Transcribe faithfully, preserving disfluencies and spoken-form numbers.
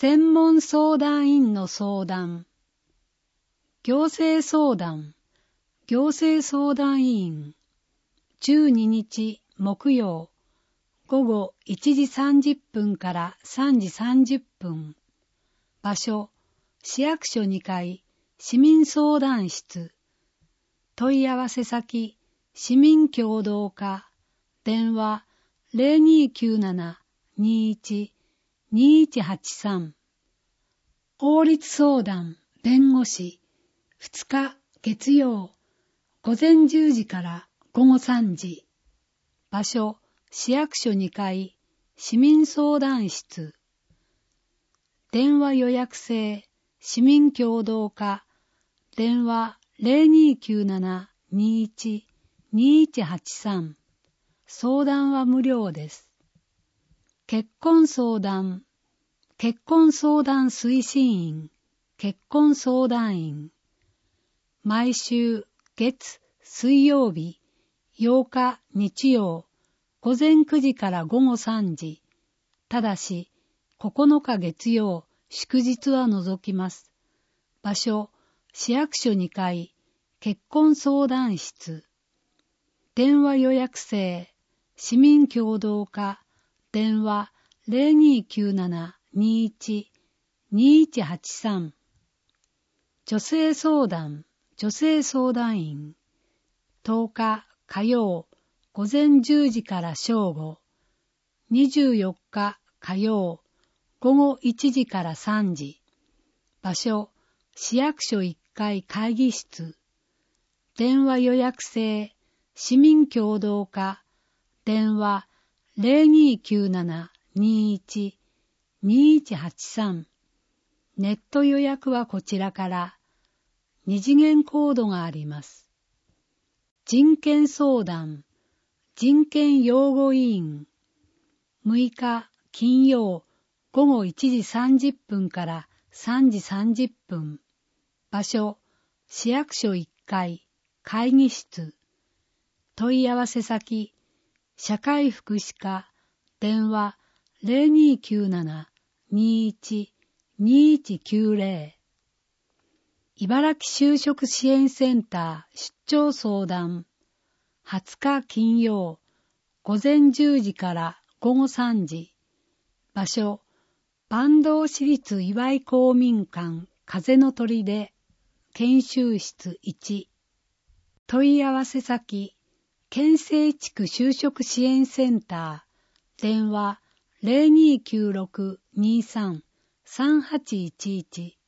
専門相談員の相談。行政相談。行政相談委員。じゅうににち木曜。午後いちじさんじゅっぷんからさんじさんじゅっぷん。場所、市役所にかい、市民相談室。問い合わせ先、市民協働課。電話 ゼロにーきゅうなな にーいち にーいちはちさん。法律相談、弁護士。ふつか月曜、午前じゅうじから午後さんじ。場所、市役所にかい、市民相談室。電話予約制、市民協働課。電話 ゼロにーきゅうなな にーいち にーいちはちさん。相談は無料です。結婚相談。結婚相談推進員。結婚相談員。毎週月、水曜日、ようか日曜、午前くじから午後さんじ。ただし、ここのか月曜、祝日は除きます。場所、市役所にかい、結婚相談室。電話予約制、市民協働課。電話 ゼロにーきゅうなな にーいち にーいちはちさん。女性相談、女性相談員。とおか火曜、午前じゅうじから正午。にじゅうよっか火曜、午後いちじからさんじ。場所、市役所いっかい会議室。電話予約制、市民協働課。電話 ゼロにーきゅうなな にーいち にーいちはちさん。ネット予約はこちらから。二次元コードがあります。人権相談、人権擁護委員。むいか金曜午後いちじさんじゅっぷんからさんじさんじゅっぷん。場所、市役所いっかい会議室。問い合わせ先、社会福祉課。電話 ゼロにーきゅうなな にーいち にーいちきゅうゼロ。茨城就職支援センター出張相談。はつか金曜、午前じゅうじから午後さんじ。場所、坂東市立岩井公民館風の砦研修室いち。問い合わせ先、県西地区就職支援センター。電話 ゼロにーきゅうろく にーさん さんはちいちいち。